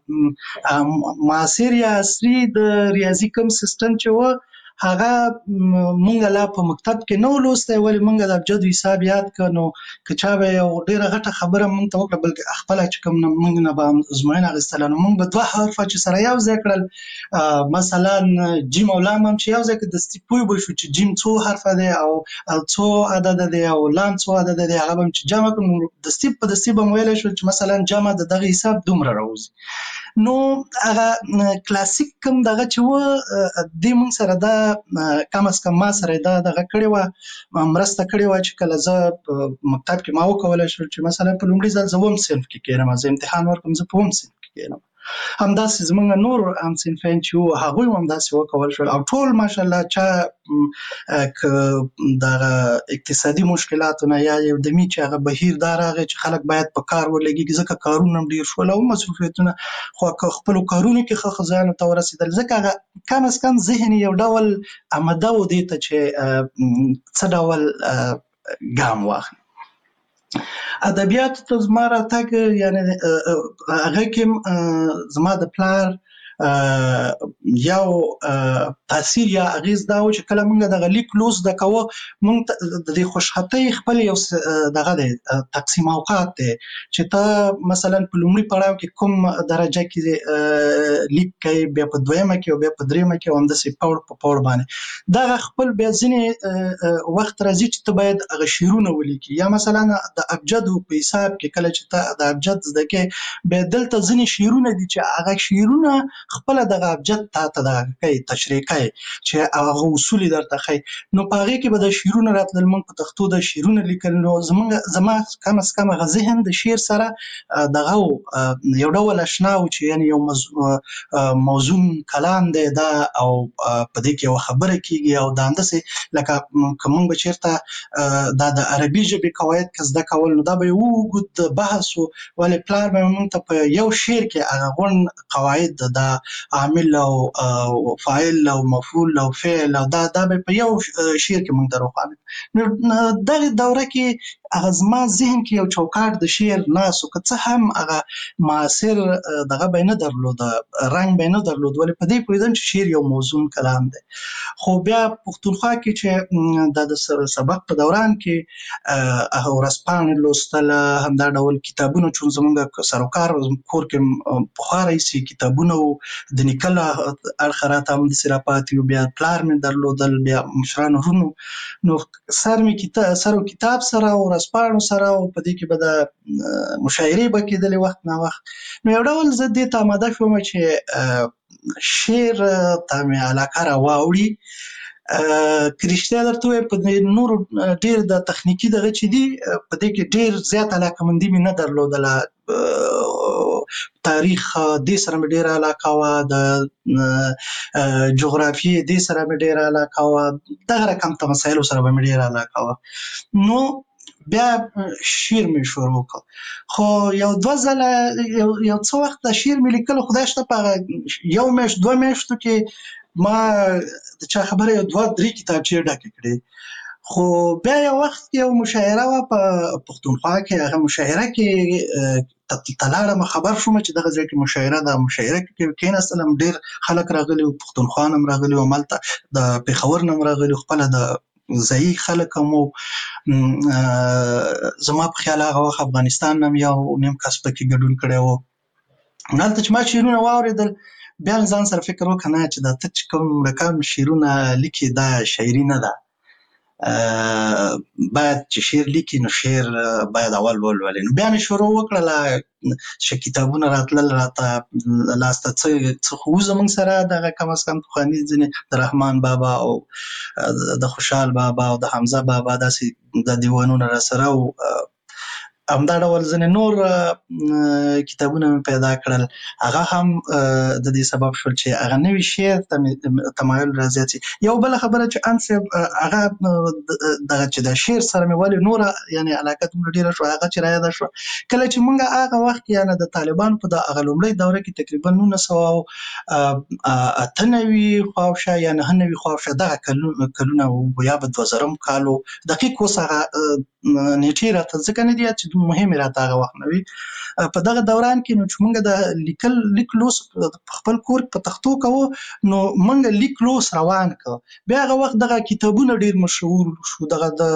هغه معاصر یا عصري د ریاضي کوم سیستم چې و هغه مونږ لا په مکتب کې نو لوستی ولې مونږ د ابجد حساب یاد کړ نو که چا به یو ډېره غټه خبره مونږ ته وکړه بلکې خپله چې کوم مونږ نه به ازموینه اخیستله نو مونږ به دوه حرفه چې سره یو ځای کړل مثلا جیم او لام هم چې یو ځای کې دستي پوه به شو چې جیم څو حرفه دی او څو عدده دی او لام څو عدده دی هغه به هم چې جمع کړو دستي په دستي به مو ویلی شو چې مثلا جمع د دغه حساب دومره راوځي نو هغه کلاسیک کوم دغه چې و دې مونږ سره دا کم از کم ما سره دا دغه کړې وه مرسته کړې وه چې کله زه په مکتب کې ما وکولی شو چې مثلا په لومړي ځل زه اووم صنف کې کښېنم زه امتحان ورکړم زه په اووم صنف کې کښېنم همداسې زموږ نور هم صنفیان چې وو هغوی هم همداسې وکول شول او ټول ماشاءالله چا که دغه اقتصادي مشکلاتو نه یا یو دمي چې هغه بهیر دا راغی چې خلک باید په کار ولګېږي ځکه کارونه هم ډېر شول او مصروفیتونه خو که خپلو کارونو کې ښه ښځیانو ته ورسېدل ځکه هغه کم از کم ذهن یو ډول آمده و دې ته چې څه ډول ګام واخلي ادبیاتو ته زما راتګ یعنې هغه کې زما د پلار یو تاثیر یا اغیز دا و چې کله موږ دغه لیک لوست زده کوو موږ د دې خوشخطۍ خپل یو دغه دی تقسیم اوقات دی چې ته مثلا په لومړي پړاو کې کوم درجه کې لیک کوي بیا په دویمه کې او بیا په دریمه کې او همداسې پوړ په پوړ باندې دغه خپل بیا ځینې وخت راځي چې ته باید هغه شعرونه ولیکي یا مثلا د ابجدو په حساب کې کله چې ته د ابجد زده کوې بیا دلته ځینې شعرونه دي چې هغه شعرونه خپل دغه ابجد ته ته دغه کوي تشریح کوي چې هغه اصول درته ښیي نو په هغې کې به د شعرونه راتلل موږ په تختو د شعرونه لیکل نو زموږ زما کم از کم هغه ذهن د شعر سره دغه یو ډول اشنا و چې یعنې یو موزون کلام دی دا او په دې کې یوه خبره کېږي او دا همداسې لکه که موږ به چېرته دا د عربي ژبې قواعد که زده کول نو دا به یو اوږد بحث و ولې پلار به موږ ته په یو شعر کې هغه غونډ قواعد د عامل او فاعل او مفعول او فعل او دا دا به په یو شعر کې موږ ته روښانه نو دغه دوره کې هغه زما ذهن کې یو چوکاټ د شعر ناست و که څه هم هغه معاصر دغه به یې نه درلود رنګ به یې نه درلود ولې په دې پوهېدم چې شعر یو موزون کلام دی خو بیا پښتونخوا کې چې دا د سبق په دوران کې هغه ورځپاڼې لوستله همدا ډول کتابونه چون زموږ سروکار کور کې پخوا راهیسې کتابونه و د نیکه له اړخه راته همداسې راپاتې وو بیا پلار مې درلودل بیا مشرانو ورونو نو سر مې سر و کتاب سره او ورځپاڼو سره او په دې کې به د مشاعرې به کېدلې وخت نه وخت نو یو ډول زه دې ته آماده شوم چې شعر ته مې علاقه راواوړي که رښتیا درته ووایم په نورو ډېر د تخنیکي دغه چې دي په دې کې ډېر زیات علاقهمندي مې نه درلودله تاریخ دې سره مې ډېره علاقه وه، د جغرافیې دې سره مې ډېره علاقه وه، دغه رقم ته مسایلو سره به مې ډېره علاقه وه. نو بیا شعر مې شروع وکړ، خو یو دوه ځله یو یو څه وخت د شعر مې لیکلو، خدای شته په یو میاشت دوه میاشتو کې ما د چا خبره یو دوه درې کتابچې ډکې کړې. خو بیا یو وخت یو مشاعره وه په پښتونخوا کې، هغه مشاعره کې ته لاړم، خبر شوم چې دغه ځای کې مشاعره ده. مشاعره کې کېناستلم، ډېر خلک راغلي وو، پښتونخوا نه هم راغلي وو، هملته د پېښور نه هم راغلي وو، خپله د ځایي خلک هم وو. زما په خیال هغه وخت افغانستان نه هم یو نیم کس پکې ګډون کړی وو. هلته چې ما شعرونه واورېدل، بیا مې ځان سره فکر وکړ، نه چې دا ته چې کوم رقم شعرونه لیکي دا شاعري نه ده، باید چې شعر لیکي نو شعر باید اول ولولې. نو بیا مې شروع وکړله، چې کتابونه راتلل راته لاسته، څه څه خو زموږ سره دغه کم از کم پخواني ځینې د رحمان بابا او د خوشحال بابا او د حمزه بابا داسې د دیوانونه راسره وو. همدا ډول ځینې نور کتابونه مې پیدا کړل، هغه هم د دې سبب شول چې هغه نوي شعر ته مې تمایل رازیات شي. یو بله خبره چې ان صاحب هغه دغه چې د شعر سره مې ولې نوره یعنې علاقه دومره ډېره شوه، هغه چې رایاده شوه کله چې موږ هغه وخت یعنې د طالبانو په د هغه لومړۍ دوره کې تقریبا نولس سوه او اته نوي خواوشا یا نهه نوي خواوشا دغه کلونه وو، یا به دوه زرم کال وو، دقیق اوس هغه نیټې راته ځکه نه دي یاد چې مهمې راته هغه وخت نه وي. په دغه دوران کې نو چې موږ د لیکل لیک لوس په خپل کور په تختو کوو، نو موږ لیک لوس روان کړ. بیا هغه وخت دغه کتابونه ډېر مشهور شو، دغه د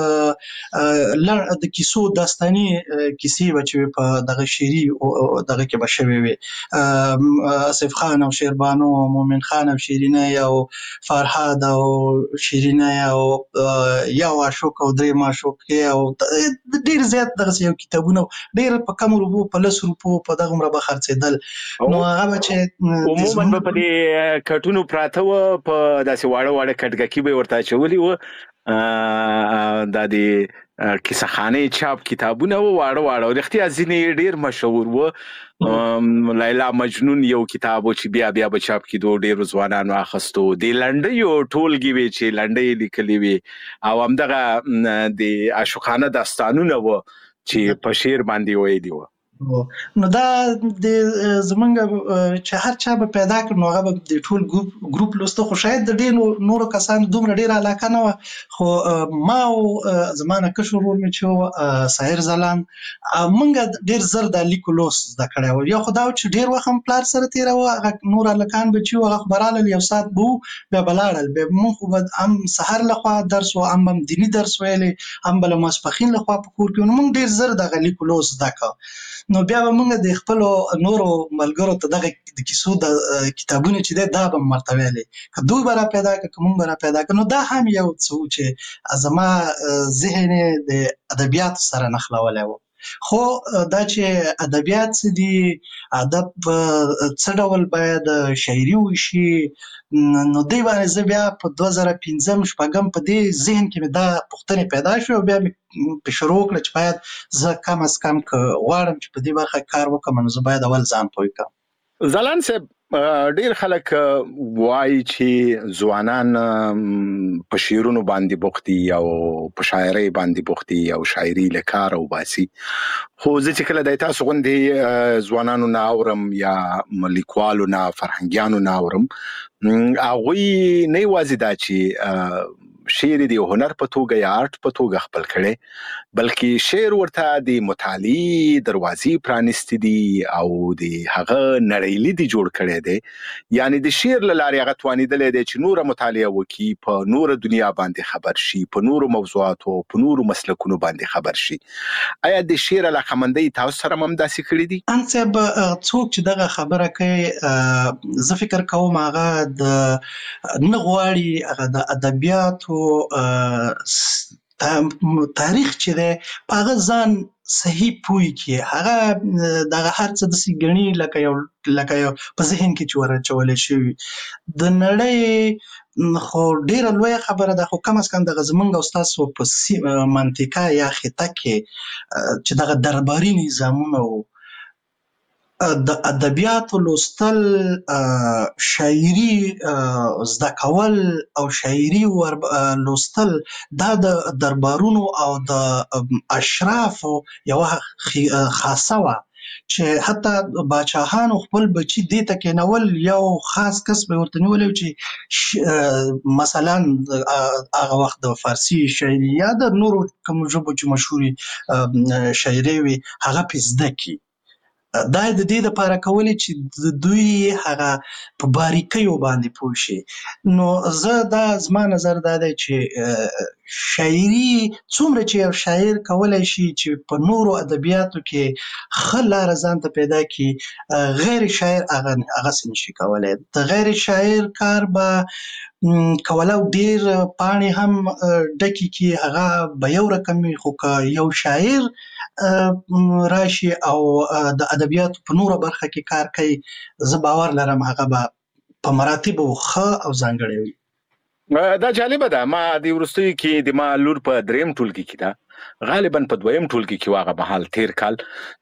د کیسو داستاني کیسې به چې په دغه شعري دغه کې به شوې وې، آصف خان او شیربانو او مومن خان او شیرینۍ او فرهاد او شیرینۍ او یو عاشق او درېیم عاشقې او ډېر زیات دغسې یو کتابونه ډېر په کمو روپو، په لس روپو په دغومره به خرڅېدل. نو هغه به چې عموما به په دې کټونو پراته وه، په داسې واړه واړه کټګکي به یې ورته اچولي وه، دا د کیسهخانۍ چاپ کتابونه وو، واړه واړه، رښتیا ځینې ډېر مشهور وو. لیلا مجنون یو کتاب و چې بیا بیا به چاپ کېدو، ډېرو ځوانانو اخیستو. د لنډیو ټولګې وې چې لنډۍ لیکلې وې، او همدغه د عاشقانه داستانونه وو چې په شعر باندې ویلي وو. نو دا د زمونږ چې هر چا به پیدا کړ، نو هغه به د ټول ګروپ لوسته، خو شاید د ډېرو نورو کسانو دومره ډېره علاقه نه وه. خو ما او زما نه کشر ورور مې چې و ساحر ځلاند، موږ ډېر زر دا لیک لوس زده کړی و. یو خو دا و چې ډېر وخت هم پلار سره تېراوه، هغه نور هلکان به چې و هغه خو به رالل، یو ساعت به و بیا به لاړل. بیا موږ خو به هم سهار لخوا درس و، هم هم دیني درس ویلی، هم به له ماسپښین لخوا په کور کې. نو موږ ډېر زر دغه لیک لوس زده کړ. نو بیا به موږ د خپلو نورو ملګرو ته دغه د کیسو د کتابونه چې دی دا به مو ورته ویلې، که دوی به را پیدا کړه که موږ به را پیدا کړه. نو دا هم یو څه و چې زما ذهن یې د ادبیاتو سره نښلولی و. خو دا چې ادبیات څه دي، ادب څه ډول باید شاعري وشي، نو دی باندې زه بیا په دوه زره پنځم شپږم په دې ذهن کې مې دا پوښتنې پیدا شوې، او بیا مې په شروع وکړه چې باید زه کم از کم که غواړم چې په دې برخه کار وکړم، نو زه باید اول ځان پوه کړم. ځلاند صاحب، ډیر خلک وایي چې ځوانان په شعرونو باندې بوخت دي او په شاعرۍ باندې بوخت دي او شاعري له کاره وباسي، خو زه چې کله د تاسو غوندې ځوانانو نه اورم یا لیکوالو نه فرهنګیانو نه اورم، هغوی نه یوازې دا چې شعر دی هنر په توګه یا آرټ په توګه خپل کړي، بلکې شعر ورته د مطالعې دروازې پرانیستې دي او د هغه نړۍ دی جوړ کړی دی. یعنی د شعر له لارې هغه توانېدلی دی چې نوره مطالعه وکړي، په نوره دنیا باندې خبر شي، په نورو موضوعاتو په نورو مسلکونو باندې خبر شي. آیا د شعر علاقمندۍ تاسو سره هم داسې کړي دي؟ ان صاحب، څوک چې دغه خبره کوي، زه فکر کوم هغه د نه غواړي هغه د ادبیاتو تاریخ چې دی په هغه ځان صحیح پوی کړي. هغه دغه هر څه داسې ګڼي لکه یو لکه یو په ذهن کې چې ور اچولی شوي. د نړۍ خو ډېره لویه خبره ده، خو کم از کم دغه زمونږ او ستاسو په منطقه یا خطه کې چې دغه درباري نظامونه وو، د ادبیاتو لوستل، شاعري زده کول او شاعري لوستل دا د دربارونو او د اشرافو یوه خاصه وه چې حتی باچاهانو خپل بچي دې ته کېنول، یو خاص کس به ورته نیولی و چې مثلا هغه وخت د فارسي شاعري یا د نورو کومو ژبو چې مشهورې شاعرۍ وي هغه پې زده کړي. دا یې د دې دپاره کولې چې د دوی هغه په باریکیو باندې پوه شي. نو زه دا زما نظر دا دی چې شاعري څومره چې یو شاعر کولی شي چې په نورو ادبیاتو کې ښه لاره ځان ته پیدا کړي، غیر شاعر هغه هغسې نشي کولی. د غیر شاعر کار به کولو ډېر پاڼې هم ډکې کړي، هغه به یو رقم وي، خو که یو شاعر راشي او د ادبیاتو په نوره برخه کې کار کوي، زه باور لرم هغه به په مراتبو ښه او ځانګړی وي. دا جالبه ده. ما د وروستیو کې د ما لور په دریم ټولګي کې ده، غالبا په دویم ټولګي کې هغه مهال تیر کال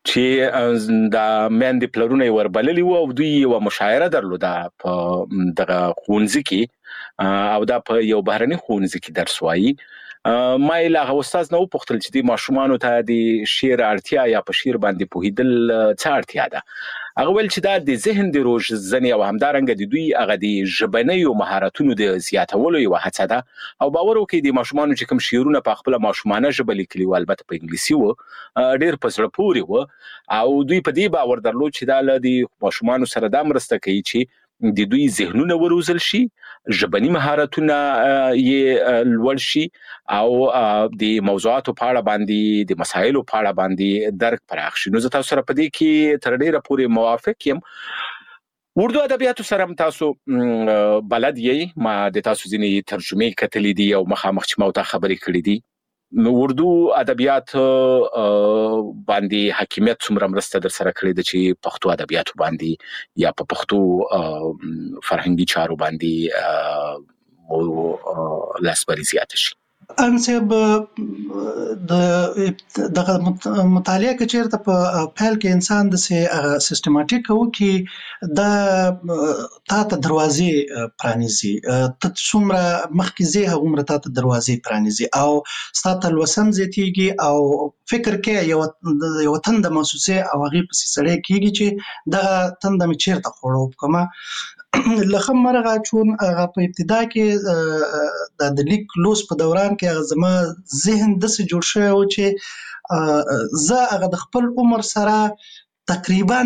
چې د میندې پلرونه یې وربللي وو او دوی یوه مشاعره درلوده په دغه ښوونځي کې، او دا په یو بهرني ښوونځي کې درس وایي. ما یې له هغه استاد نه وپوښتل چې د ماشومانو ته د شعر اړتیا یا په شعر باندې پوهېدل څه اړتیا ده. هغه ویل چې دا د ذهن د روزنې او همدارنګه د دوی هغه د ژبنیو مهارتونو د زیاتولو یوه هڅه ده. او باور وکړئ د ماشومانو چې کوم شعرونه په خپله ماشومانه ژبه لیکلي وو، البته په انګلیسي وو، ډېر په زړه پورې وو، او دوی په دې باور درلود چې دا له د ماشومانو سره دا مرسته کوي چې د دوی ذهنونه وروزل شي، ژبني مهارتونه یې لوړ شي، او د موضوعاتو په اړه باندې د مسایلو په اړه باندې درک پراخ شي. نو زه تاسو سره په دې کې تر ډېره پورې موافق یم. اردو ادبیاتو سره هم تاسو بلد یې، ما د تاسو ځینې ترجمې کتلې دي او مخامخ چې ما ورته خبرې کړې دي. نو اردو ادبیات باندې حاکمیت څومره مرسته در سره کړې ده چې پښتو ادبیاتو باندې یا په پښتو فرهنګي چارو باندې مو لاسبري زیاته شي؟ ان صاحب دغه مطالعه که چېرته په پیل کې انسان داسې سیستماټیک وکړي، دا تا ته دروازې پرانیزي. ته څومره مخکې ځې هغومره تا ته دروازې پرانیزي او ستا تلوسه هم زیاتېږي او فکر کې یوه یوه تنده محسوسې او هغې پسې سړی کېږي چې دغه تنده مې چېرته خوړه وکړمه. له ښه مرغه چون هغه په ابتدا کې د لیک لوست په دوران کې هغه زما ذهن داسې جوړ شوی و چې زه هغه د خپل عمر سره تقریبا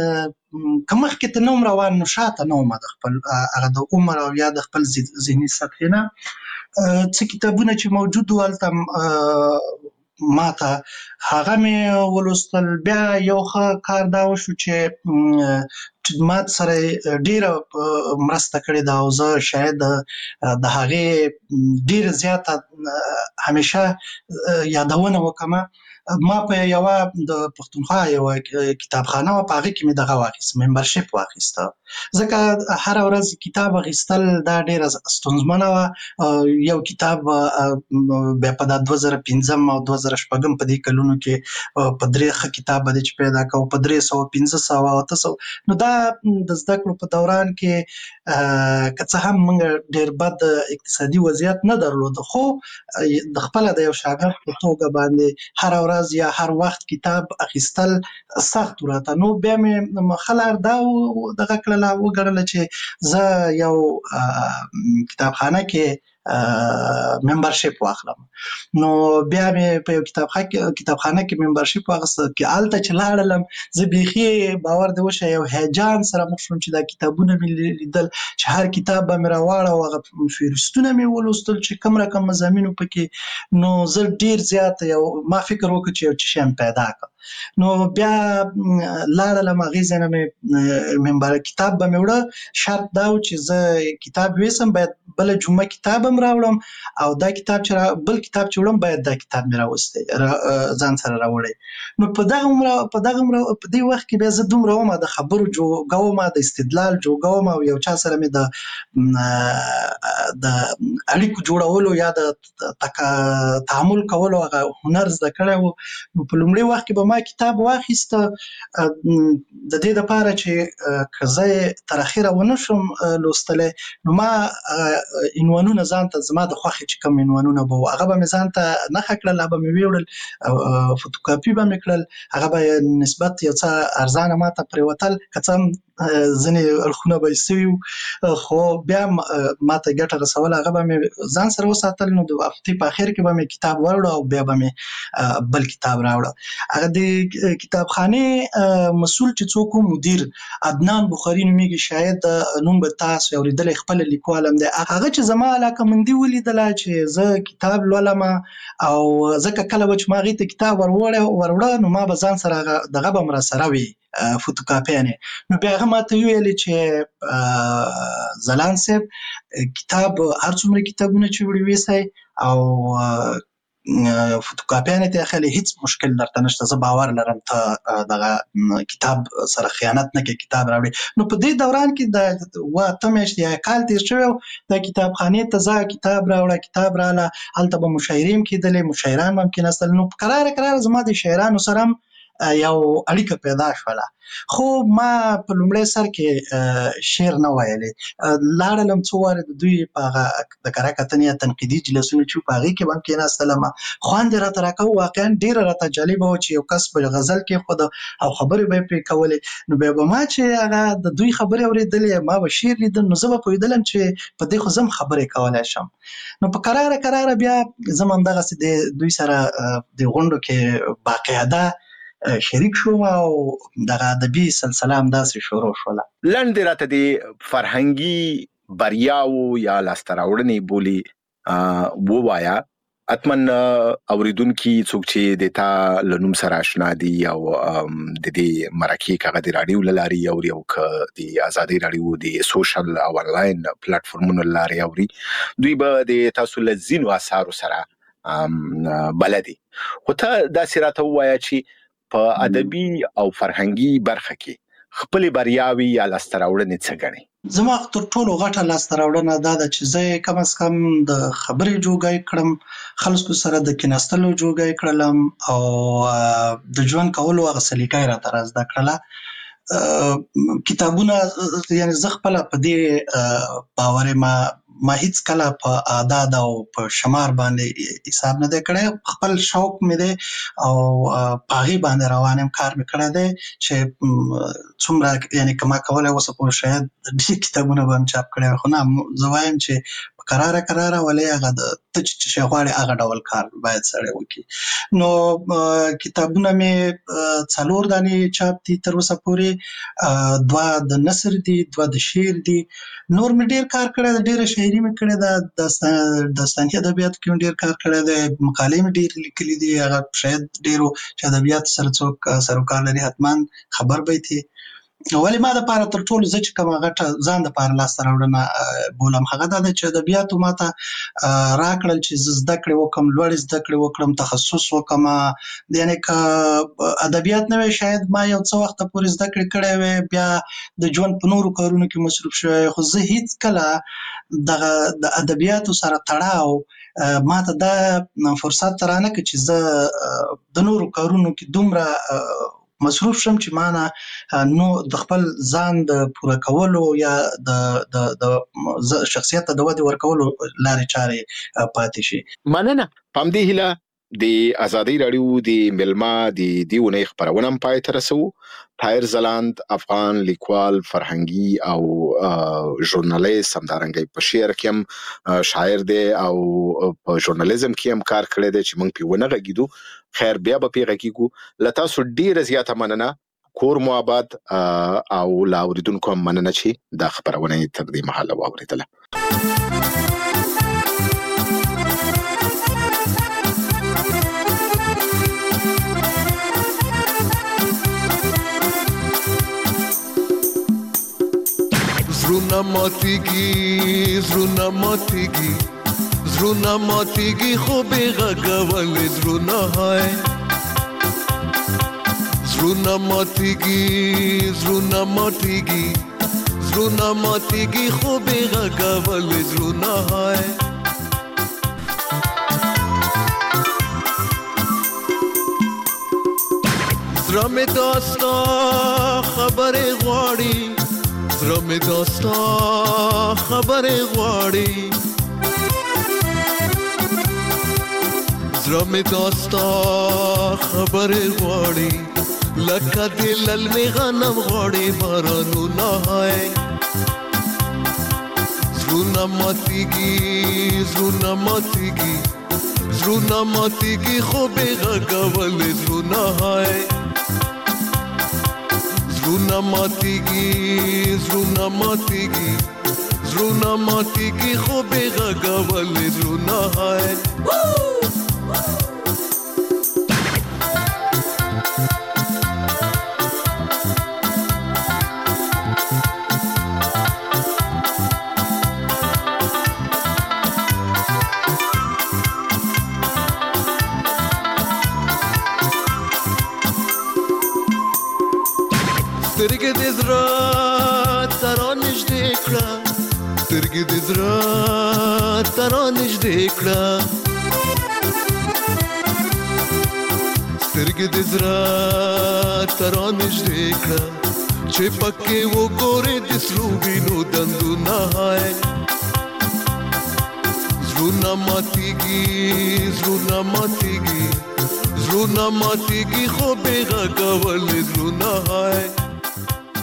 که مخکې ته نه وم روان نو شاته نه وم د خپل هغه د عمر او یا د خپل ذهني سطحې نه. څه کتابونه چې موجود وو هلته ما ته هغه مې ولوستل. بیا یو ښه کار دا وشو چې ما سره ډېره مرسته کړې ده او زه شاید د هغې ډېره زیاته همیشه یادونه وکړمه. ما په یوه د پښتونخوا یوه کتابخانه وه، په هغې کې مې دغه واخیست، ممبرشپ واخیسته، ځکه هره ورځ کتاب اخیستل دا ډېره ستونزمنه وه. یو کتاب بیا په دا دوه زره پنځم او دوه زره شپږم په دې کلونو کې په درې ښه کتاب به دی چې پیدا کوو په درې سوه پنځه سوه اته سوه. نو دا د زده کړو په دوران کې که څه هم موږ ډېر بد اقتصادي وضعیت نه درلوده، خو د خپله د یو شاګرد په توګه باندې هره ورځ یا هر وخت کتاب اخیستل سخت وراته. نو بیا مې ښه لار دا دغه کړله وګڼله چې زه یو کتابخانه کې ممبرشپ واخلم. نو بیا مې په یو کتابخانه کې ممبرشپ واخیسته. کې هلته چې لاړلم زه بیخي باور دې وشه یو هیجان سره مخ شوم چې دا کتابونه مې لیدل چې هر کتاب به مې راواړه او هغه فهرستونه مې ولوستل چې کوم رقم مضامینو پکې. نو زه ډېر زیات یو ما فکر وکړ چې یو څه شی مې پیدا کړ. نو بیا لاړلم هغې ځای نه مې ممبر کتاب به مې وړه. شرط دا و چې زه کتاب ویسم باید بله جمعه کتاب هم راوړم او دا کتاب چې بل کتاب چې وړم باید دا کتاب مې راوستی ځان سره راوړی. نو په دغه عمره په دغه عمره په دې وخت کې بیا زه دومره وم د خبرو جوګه وم، د استدلال جوګه وم او یو چا سره مې د د اړیکو جوړولو یا د تعامل کولو هغه هنر زده کړی و. نو په لومړي وخت کې به ما ما کتاب واخیست د دې لپاره چې کزه تر اخره ونشم لوستله نو ما عنوانونه ځان ته زما د خوښ چې کوم عنوانونه به هغه به ځان ته نه خکړل هغه به ویوړل فوټوکاپي به میکړل هغه به نسبت یو څه ارزانه ماته پریوتل کڅم ځنې الخونه به سوي خو بیا ماته ګټه رسول هغه به ځان سره وساتل نو د هفتې په اخر کې به مې کتاب وروړ او بیا به مې بل کتاب راوړ هغه د کتابخانه مسؤل چې څوک مدیر عدنان بخاری نومېږي شاید نوم به تاسو اوریدل خپل لیکوالم دی هغه چې زما علاقه مندي ولیدل چې زه کتاب لولم او ځکه کله چې ما غیته کتاب وروړ وروړ نو ما به ځان سره دغه به مر سره وي فوټوکاپیانه نو بیا هغه ماته ویل چې زلان صاحب کتاب هر څومره کتابونه چې وړي وسای او فوټوکاپیانه ته خلې هیڅ مشکل درته نشته زه باور لرم ته دغه کتاب سره خیانت نه کوي کتاب راوړي نو په دې دوران کې د واته میاشتې کال تیر شوی د کتابخانه ته ځا کتاب راوړه کتاب رااله هلته به مشاعرین کېدلې مشاعران ممکن است نو قرار قرار زما د شاعرانو سره یو اړیکه پیدا شوله خو ما په لومړی سر کې شعر نه ویلې لاړلم څو واره د دوی په د کره کتنې تنقیدي جلسونه چې په هغې کې به هم کېناستلم خوند یې راته راکوه واقعا ډېره راته جالبه وه چې یو کس په غزل کې خود او خبرې به یې پرې کولې نو بیا به ما چې هغه د دوی خبرې اورېدلې ما به شعر لیدل نو زه به پوهېدلم چې په دې خو زه هم خبرې کولی شم نو په قراره قراره بیا زه هم همدغسې د دوی سره د غونډو کې باقاعده شریک شوم او دغه ادبي سلسله هم داسې شروع شوله لنډ راته د فرهنګي بریاو یا لاسته راوړنې بولي ووایا اتمن اوریدونکي څوک چې د تا لنوم سره آشنا دي او د دې مرکې کغه د رادیو لاري او یو ک د ازادي رادیو د سوشل او انلاین پلیټ فارمونو لاري اوري دوی به د تاسو لزینو اثارو سره بلدي خو ته دا سراته وایا چې په ادبي او فرهنګي برخه کې خپل بریاوي یا لاسته راوړنې څه ګڼي زما تر ټولو غټه لاسته راوړنه دا ده چې زه کم از کم د خبرې جوګای کړم خلکو سره د کیناستلو جوګای کړلم او د ژوند کولو هغه سلیقه راته را زده کړله کتابونه یعنی زه خپل په دې باور ما ما هیڅ کله په اعداد او په شمار باندې حساب نه دی کړی خپل شوق مې دی او پاغي باندې روانم کار مې کړی دی چې څومره یعنی کما کولای وسه په شاید د کتابونو باندې چاپ کړی خو نه زه وایم چې قراره قراره ولې هغه د ته چې شغواړي هغه ډول کار باید سره وکړي نو کتابونه مې څلور دانې چاپ دي تر اوسه پورې دوه د نثر دي دوه د شعر دي نور مې ډیر کار کړی دی ډیره شاعري مې کړې ده داستاني ادبیاتو کې مې ډیر کار کړی دی مقالې مې ډیر لیکلي دي هغه شاید ډیرو چې ادبیاتو سره څوک سروکار لري حتما خبر به وي ولې ما دپاره تر ټولو زه چې کومه غټه ځان دپاره لاسته راوړنه بولم هغه دا ده چې ادبیاتو ماته راکړل چې زه زده کړې وکړم لوړې زده کړې وکړم تخصص وکړم یعنې که ادبیات نه وی شاید ما یو څه وخته پورې زده کړې کړی وی بیا د ژوند په نورو کارونو کې مصروف شوی خو زه هیڅ کله دغه د ادبیاتو سره تړاو ماته دا فرصت رانه کړ چې زه د نورو کارونو کې دومره مصروف شم چې معنا نو د خپل ځان د پوره کولو یا د د د شخصیت د ودې ورکولو لارې چارې پاتې شي مننه پام دی هله د ازادي رادیو د ملما د دیونه خبرونه پای تر رسو طاهر زلاند افغان لیکوال فرهنګي او ژورنالیست همدارنګه په شعر کې هم شاعر دی او په ژورنالیزم کې هم کار کړی دی چې موږ په ونه غږیدو خیر بیا به پیغه کیږو لتا سو ډیره زیاته مننه کور مو آباد او لا اوریدونکو هم مننه چې دا خبرونه تر دې مهاله واوریدله زرونا ماتیگی زرونا ماتیگی زرونا ماتیگی خوبی غگوال زرونا های زرونا ماتیگی زرونا ماتیگی زرونا ماتیگی خوبی غگوال زرونا های زړه مې داستا خبرې غواړي زړه مې داستا خبرې غواړي زړه مې داستا خبرې غواړي لکه د للمې غنم غواړي بارانونه هاي زړونه ماتېږي زړونه ماتېږي زړونه ماتېږي خو بې غږولې زړونه هاي زړونه ماتېږي زړونه ماتېږي زړونه ماتېږي خو بې غږولې زړونه هاي سترګې دې زړه ته رانږدې کړه سترګې دې زړه ته رانږدې کړه سترګې دې زړه ته رانږدې کړه چې پکې وګورې د سرو وینو دندونه هاي زړونه ماتېږي زړونه ماتېږي زړونه ماتېږي خو بې غږولې زړونه هاي